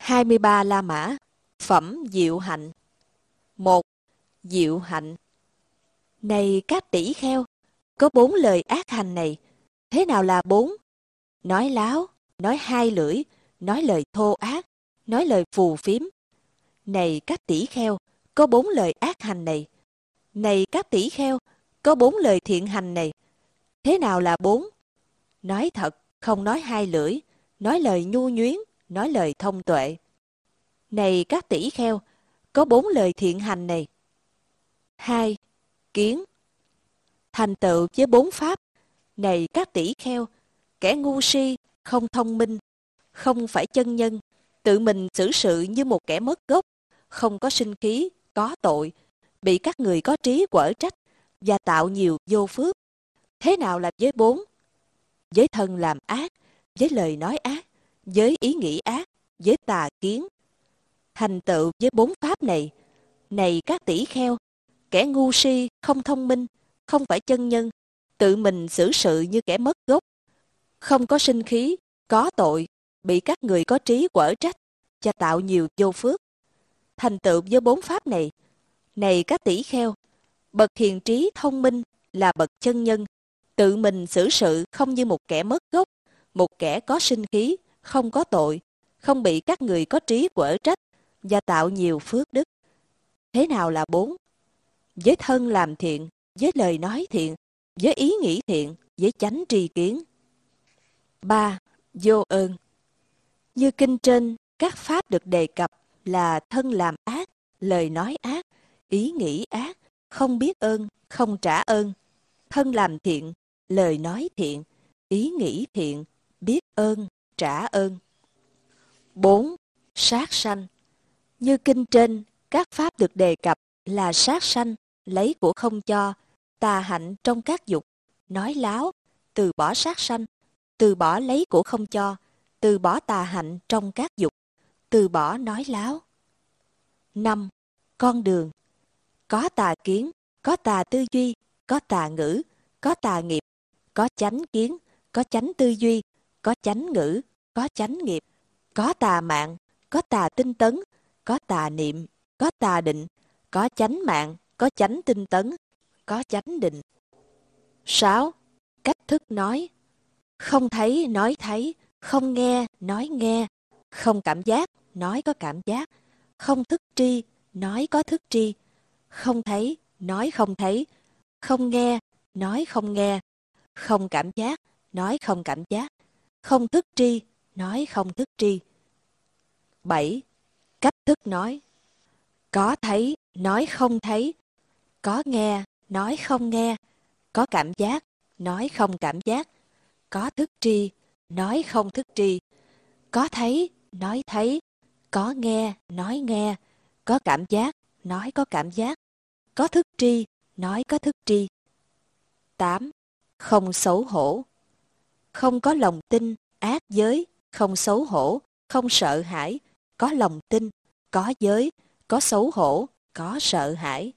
23 La Mã. Phẩm Diệu Hạnh. 1. Diệu Hạnh. Này các tỷ kheo, có 4 lời ác hành này. Thế nào là 4? Nói láo, nói hai lưỡi, nói lời thô ác, nói lời phù phiếm. Này các tỷ kheo, có 4 lời ác hành này. Này các tỷ kheo, có 4 lời thiện hành này. Thế nào là 4? Nói thật, không nói hai lưỡi, nói lời nhu nhuyến, nói lời thông tuệ. Này các tỷ kheo, có 4 lời thiện hành này. 2. Kiến. Thành tựu với 4 pháp. Này các tỷ kheo, kẻ ngu si, không thông minh, không phải chân nhân, tự mình xử sự như một kẻ mất gốc, không có sinh khí, có tội, bị các người có trí quở trách và tạo nhiều vô phước. Thế nào là giới 4? Với thân làm ác, với lời nói ác, với ý nghĩ ác, với tà kiến. Thành tựu với 4 pháp này. Này các tỷ kheo, kẻ ngu si, không thông minh, không phải chân nhân, tự mình xử sự như kẻ mất gốc, không có sinh khí, có tội, bị các người có trí quở trách và tạo nhiều vô phước. Thành tựu với 4 pháp này. Này các tỷ kheo, bậc hiền trí thông minh là bậc chân nhân, tự mình xử sự không như một kẻ mất gốc, một kẻ có sinh khí, không có tội, không bị các người có trí quở trách và tạo nhiều phước đức. Thế nào là 4? Với thân làm thiện, với lời nói thiện, với ý nghĩ thiện, với chánh tri kiến. 3. Vô ơn. Như kinh trên, các pháp được đề cập là thân làm ác, lời nói ác, ý nghĩ ác, không biết ơn, không trả ơn. Thân làm thiện, lời nói thiện, ý nghĩ thiện, biết ơn, trả ơn. 4. Sát sanh. Như kinh trên, các pháp được đề cập là sát sanh, lấy của không cho, tà hạnh trong các dục, nói láo, từ bỏ sát sanh, từ bỏ lấy của không cho, từ bỏ tà hạnh trong các dục, từ bỏ nói láo. 5. Con đường. Có tà kiến, có tà tư duy, có tà ngữ, có tà nghiệp, có chánh kiến, có chánh tư duy, có chánh ngữ, có chánh nghiệp, có tà mạng, có tà tinh tấn, có tà niệm, có tà định, có chánh mạng, có chánh tinh tấn, có chánh định. 6. Cách thức nói. Không thấy, nói thấy, không nghe, nói nghe, không cảm giác, nói có cảm giác, không thức tri, nói có thức tri, không thấy, nói không thấy, không nghe, nói không nghe, không cảm giác, nói không cảm giác, không thức tri, nói không thức tri. 7. Cách thức nói. Có thấy, nói không thấy, có nghe, nói không nghe, có cảm giác, nói không cảm giác, có thức tri, nói không thức tri, có thấy, nói thấy, có nghe, nói nghe, có cảm giác, nói có cảm giác, có thức tri, nói có thức tri. 8. Không xấu hổ. Không có lòng tin, ác giới, không xấu hổ, không sợ hãi, có lòng tin, có giới, có xấu hổ, có sợ hãi.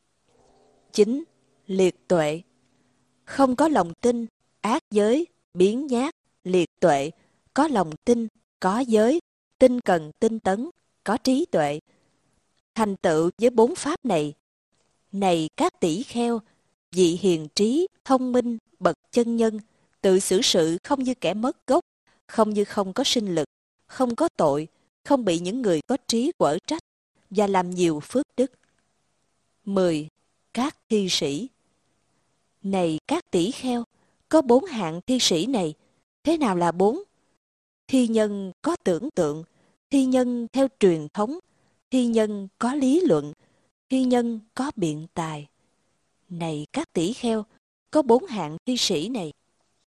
9. Liệt tuệ. Không có lòng tin, ác giới, biếng nhác, liệt tuệ, có lòng tin, có giới, tinh cần tinh tấn, có trí tuệ. Thành tựu với 4 pháp này. Này các tỷ kheo, vị hiền trí, thông minh, bậc chân nhân, tự xử sự không như kẻ mất gốc, không như không có sinh lực, không có tội, không bị những người có trí quở trách, và làm nhiều phước đức. 10. Các thi sĩ. Này các tỷ kheo, có 4 hạng thi sĩ này. Thế nào là 4? Thi nhân có tưởng tượng, thi nhân theo truyền thống, thi nhân có lý luận, thi nhân có biện tài. Này các tỷ kheo, có 4 hạng thi sĩ này.